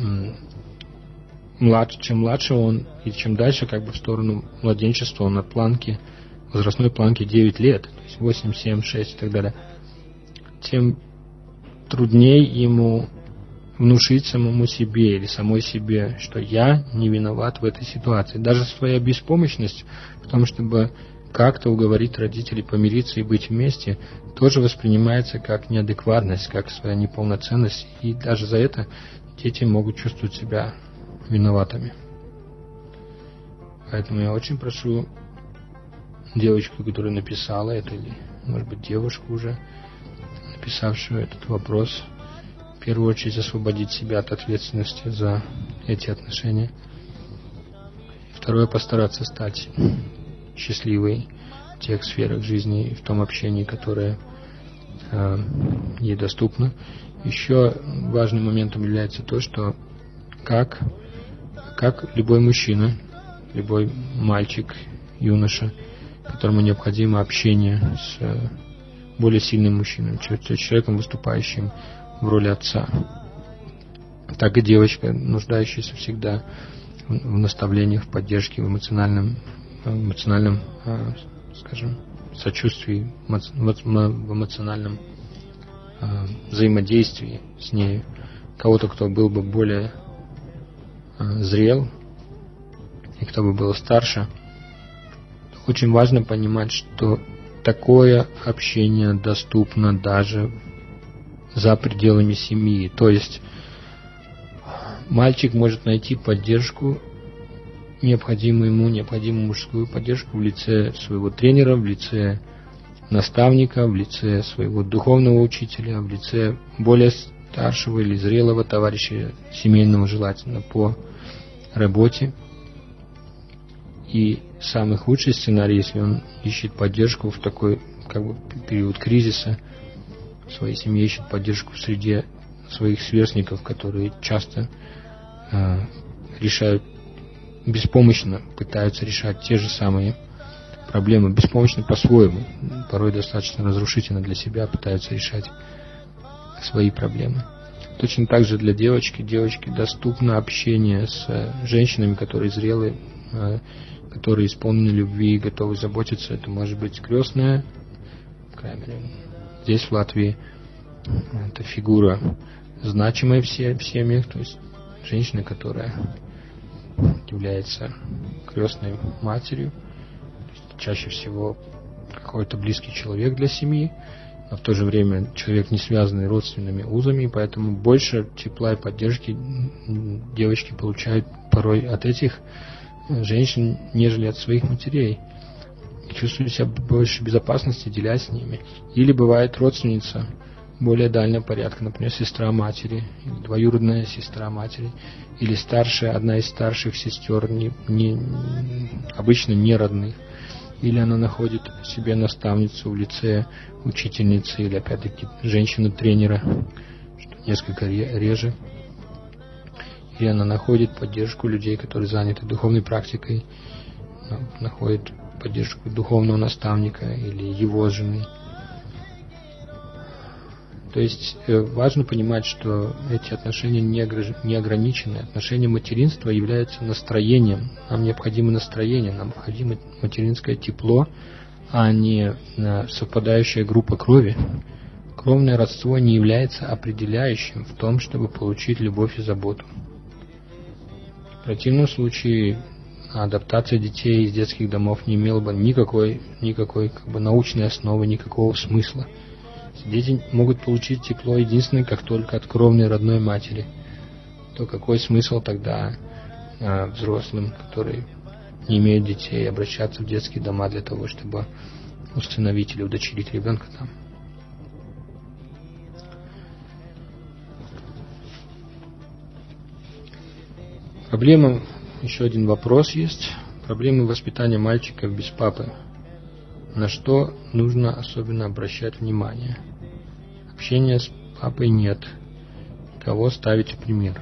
младше, чем младше он, и чем дальше как бы в сторону младенчества он от планки, возрастной планки девять лет, то есть восемь, семь, шесть и так далее, тем труднее ему внушить самому себе или самой себе, что я не виноват в этой ситуации. Даже своя беспомощность в том, чтобы как-то уговорить родителей помириться и быть вместе, тоже воспринимается как неадекватность, как своя неполноценность, и даже за это дети могут чувствовать себя виноватыми. Поэтому я очень прошу девочку, которая написала это, или, может быть, девушку уже, написавшую этот вопрос, в первую очередь освободить себя от ответственности за эти отношения. Второе, постараться стать счастливой в тех сферах жизни и в том общении, которое э, ей доступно. Еще важным моментом является то, что как Как любой мужчина, любой мальчик, юноша, которому необходимо общение с более сильным мужчиной, человеком, выступающим в роли отца, так и девочка, нуждающаяся всегда в наставлениях, в поддержке, в эмоциональном, в эмоциональном, скажем, сочувствии, в эмоциональном взаимодействии с ней, кого-то, кто был бы более зрел, и кто бы был старше. Очень важно понимать, что такое общение доступно даже за пределами семьи. То есть мальчик может найти поддержку, необходимую ему, необходимую мужскую поддержку в лице своего тренера, в лице наставника, в лице своего духовного учителя, в лице более старшего или зрелого товарища семейного, желательно по работе. И самый худший сценарий, если он ищет поддержку в такой как бы период кризиса в своей семье, ищет поддержку в среде своих сверстников, которые часто э, решают беспомощно, пытаются решать те же самые проблемы, беспомощно по-своему, порой достаточно разрушительно для себя, пытаются решать свои проблемы. Точно так же для девочки. Девочке доступно общение с женщинами, которые зрелые, которые исполнены любви и готовы заботиться. Это может быть крестная, по крайней мере, здесь в Латвии это фигура значимая в семьях, то есть женщина, которая является крестной матерью, чаще всего какой-то близкий человек для семьи, но в то же время человек, не связанный родственными узами, поэтому больше тепла и поддержки девочки получают порой от этих женщин, нежели от своих матерей. И чувствуют себя больше безопасности, делясь с ними. Или бывает родственница более дальнего порядка, например, сестра матери, или двоюродная сестра матери, или старшая, одна из старших сестер, не, не, обычно не родных. Или она находит себе наставницу в лице учительницы, или опять-таки женщину-тренера, что несколько реже. Или она находит поддержку людей, которые заняты духовной практикой, находит поддержку духовного наставника или его жены. То есть важно понимать, что эти отношения не ограничены. Отношения материнства являются настроением. Нам необходимо настроение, нам необходимо материнское тепло, а не совпадающая группа крови. Кровное родство не является определяющим в том, чтобы получить любовь и заботу. В противном случае адаптация детей из детских домов не имела бы никакой, никакой как бы, научной основы, никакого смысла. Дети могут получить тепло единственное, как только от кровной родной матери. То какой смысл тогда а, взрослым, которые не имеют детей, обращаться в детские дома для того, чтобы усыновить или удочерить ребенка там? Проблема, еще один вопрос есть. Проблемы воспитания мальчиков без папы. На что нужно особенно обращать внимание? Общения с папой нет. Кого ставить в пример?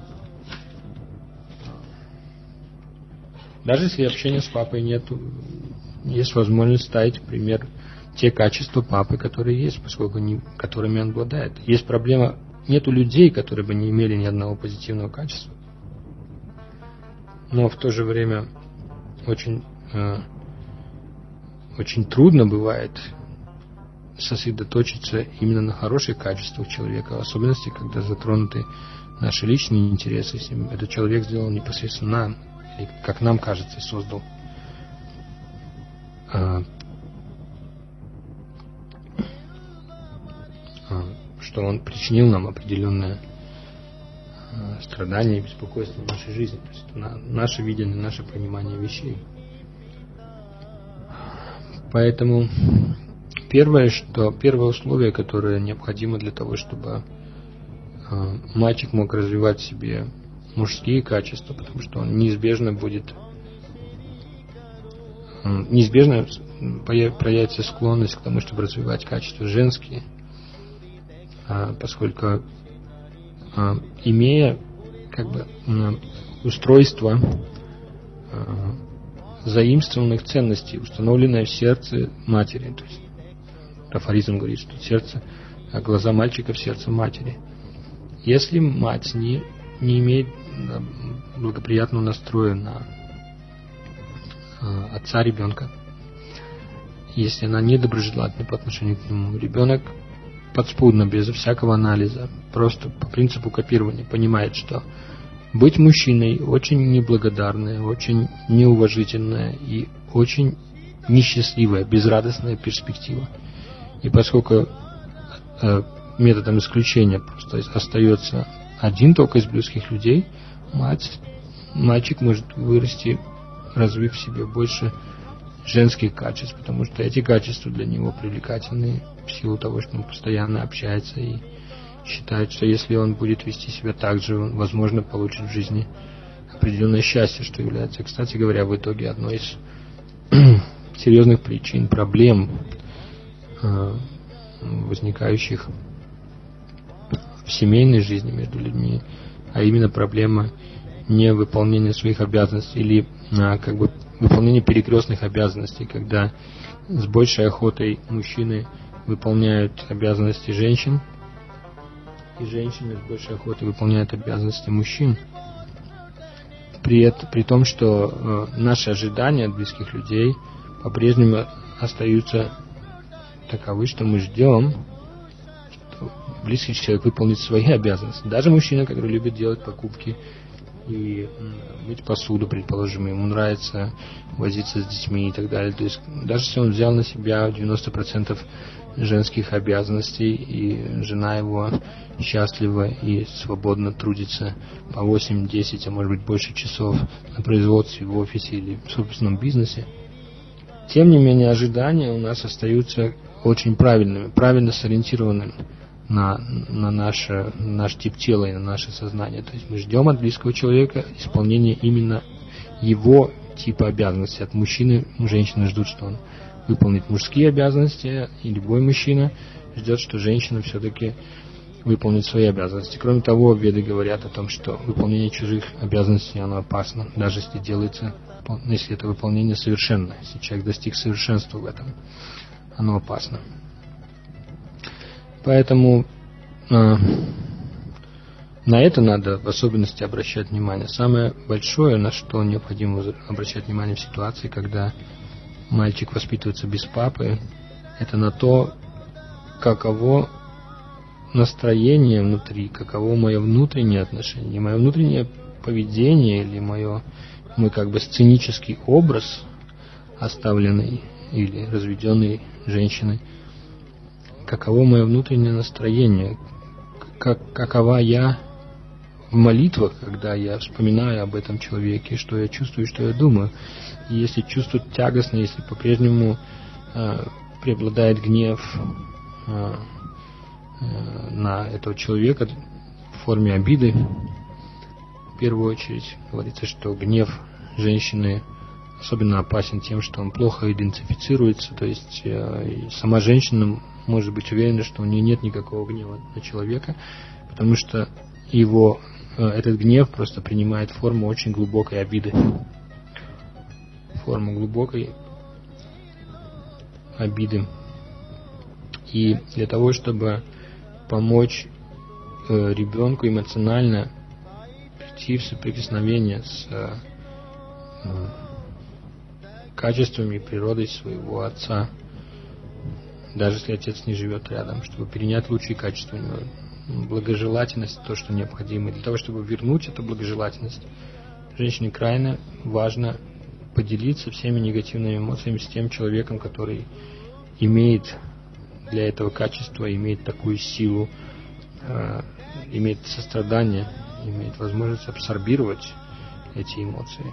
Даже если общения с папой нет, есть возможность ставить в пример те качества папы, которые есть, поскольку они, которыми он обладает. Есть проблема, нету людей, которые бы не имели ни одного позитивного качества. Но в то же время очень, э, очень трудно бывает сосредоточиться именно на хороших качествах человека, в особенности, когда затронуты наши личные интересы, если этот человек сделал непосредственно нам, или, как нам кажется, создал. А, а, что он причинил нам определенное а, страдание и беспокойство в нашей жизни. То есть на, наше видение, наше понимание вещей. Поэтому первое, что, первое условие, которое необходимо для того, чтобы э, мальчик мог развивать в себе мужские качества, потому что он неизбежно будет, э, неизбежно проявится склонность к тому, чтобы развивать качества женские, э, поскольку э, имея как бы э, устройство э, заимствованных ценностей, установленное в сердце матери, то есть афоризм говорит, что сердце, глаза мальчика в сердце матери. Если мать не, не имеет благоприятного настроя на э, отца ребенка, если она недоброжелательна по отношению к нему, ребенок подспудно, без всякого анализа, просто по принципу копирования понимает, что быть мужчиной очень неблагодарная, очень неуважительная и очень несчастливая, безрадостная перспектива. И поскольку э, методом исключения просто остается один только из близких людей, мать, мальчик может вырасти, развив в себе больше женских качеств, потому что эти качества для него привлекательны в силу того, что он постоянно общается и считает, что если он будет вести себя так же, он, возможно, получит в жизни определенное счастье, что является, кстати говоря, в итоге одной из серьезных причин, проблем, возникающих в семейной жизни между людьми, а именно проблема невыполнения своих обязанностей или как бы выполнение перекрестных обязанностей, когда с большей охотой мужчины выполняют обязанности женщин, и женщины с большей охотой выполняют обязанности мужчин. При, это, при том, что э, наши ожидания от близких людей по-прежнему остаются таковы, что мы ждем, что близкий человек выполнит свои обязанности. Даже мужчина, который любит делать покупки и мыть посуду, предположим, ему нравится возиться с детьми и так далее. То есть даже если он взял на себя девяносто процентов женских обязанностей, и жена его счастлива и свободно трудится по восемь-десять, а может быть больше часов на производстве, в офисе или в собственном бизнесе, тем не менее ожидания у нас остаются очень правильными, правильно сориентированными на, на наше, наш тип тела и на наше сознание. То есть мы ждем от близкого человека исполнения именно его типа обязанностей. От мужчины женщины ждут, что он выполнит мужские обязанности, и любой мужчина ждет, что женщина все-таки выполнит свои обязанности. Кроме того, веды говорят о том, что выполнение чужих обязанностей, оно опасно, даже если делается, если это выполнение совершенно, если человек достиг совершенства в этом, оно опасно. Поэтому э, на это надо в особенности обращать внимание. Самое большое, на что необходимо обращать внимание в ситуации, когда мальчик воспитывается без папы, это на то, каково настроение внутри, каково мое внутреннее отношение, мое внутреннее поведение или мое, мой как бы сценический образ оставленный или разведенной женщиной, каково мое внутреннее настроение, как, какова я в молитвах, когда я вспоминаю об этом человеке, что я чувствую, что я думаю. И если чувство тягостное, если по-прежнему э, преобладает гнев э, э, на этого человека в форме обиды, в первую очередь говорится, что гнев женщины особенно опасен тем, что он плохо идентифицируется, то есть э, сама женщина может быть уверена, что у нее нет никакого гнева на человека, потому что его э, этот гнев просто принимает форму очень глубокой обиды. Форму глубокой обиды. И для того, чтобы помочь э, ребенку эмоционально прийти в соприкосновение с э, э, качествами и природой своего отца, даже если отец не живет рядом, чтобы перенять лучшие качества у него, благожелательность, то, что необходимо. И для того, чтобы вернуть эту благожелательность, женщине крайне важно поделиться всеми негативными эмоциями с тем человеком, который имеет для этого качества, имеет такую силу, э, имеет сострадание, имеет возможность абсорбировать эти эмоции.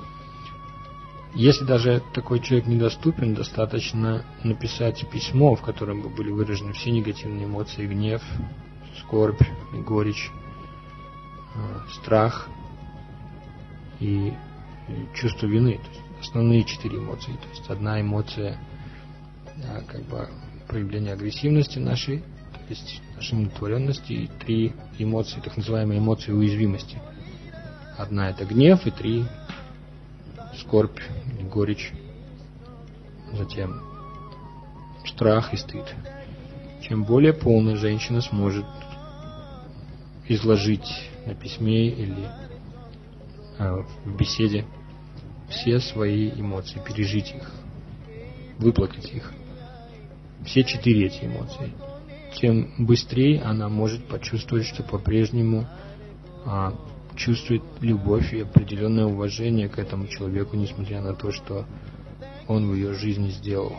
Если даже такой человек недоступен, достаточно написать письмо, в котором бы были выражены все негативные эмоции: гнев, скорбь, горечь, э, страх и чувство вины, то есть основные четыре эмоции. То есть одна эмоция, как бы проявление агрессивности нашей, то есть нашей удовлетворенности, и три эмоции, так называемые эмоции уязвимости. Одна — это гнев, и три — скорбь, горечь, затем страх и стыд. Чем более полно женщина сможет изложить на письме или а, в беседе все свои эмоции, пережить их, выплакать их, все четыре эти эмоции, тем быстрее она может почувствовать, что по-прежнему а, чувствует любовь и определенное уважение к этому человеку, несмотря на то, что он в ее жизни сделал.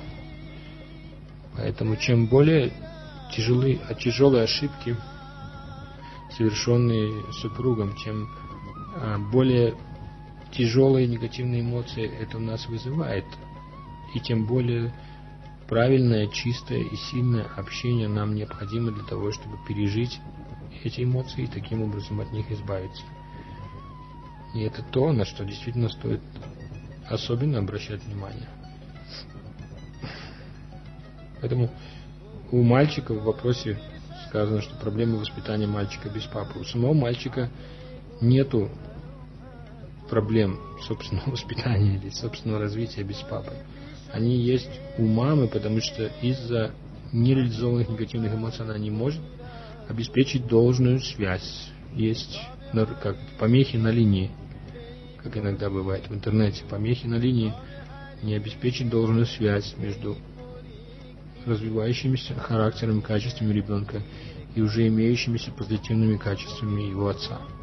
Поэтому чем более тяжелые, тяжелые ошибки совершенные супругом, чем более тяжелые негативные эмоции это у нас вызывает, и тем более правильное, чистое и сильное общение нам необходимо для того, чтобы пережить эти эмоции и таким образом от них избавиться. И это то, на что действительно стоит особенно обращать внимание. Поэтому у мальчика в вопросе сказано, что проблемы воспитания мальчика без папы. У самого мальчика нету проблем собственного воспитания или собственного развития без папы. Они есть у мамы, потому что из-за нереализованных негативных эмоций она не может обеспечить должную связь. Есть как помехи на линии, как иногда бывает в интернете. Помехи на линии не обеспечить должную связь между развивающимися характером и качествами ребенка и уже имеющимися позитивными качествами его отца.